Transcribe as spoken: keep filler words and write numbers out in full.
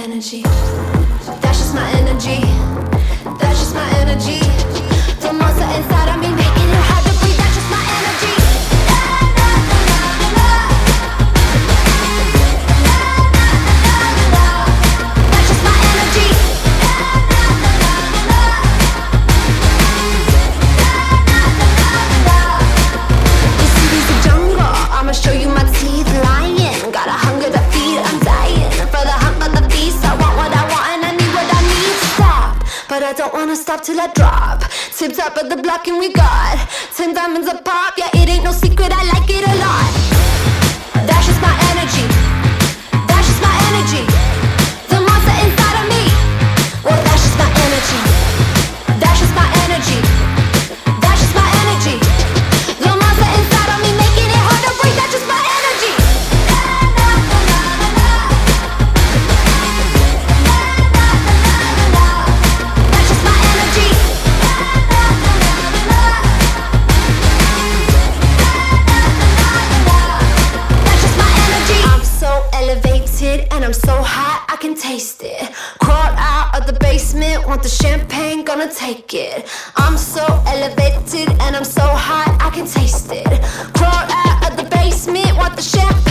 energy. That's just my energy. That's just my energy. The monster inside of me making it hard to breathe. That's just my energy. That's just my energy. You see this is jungle, I'ma show you my teeth. Lion, got a hunger to feed. I'm dying for the hunt, for the feast. I want what I want and I need what I need. Stop, but I don't wanna stop till I drop. Tip top of the block and we got ten diamonds a pop. Yeah, it ain't no secret, I like it a lot. That's just my energy. That's just my energy. The monster inside of me. Well, that's just my energy. That's just my energy. That's just my energy. The monster inside of me making it hard to breathe. That's just my energy. That's just my energy. That's just my energy. I'm so elevated and I'm so hot, I can taste it. Crawled out of the basement, want the champagne, gonna take it. I'm so elevated and I'm so hot, I can taste it. Crawled out of the basement, want the champagne.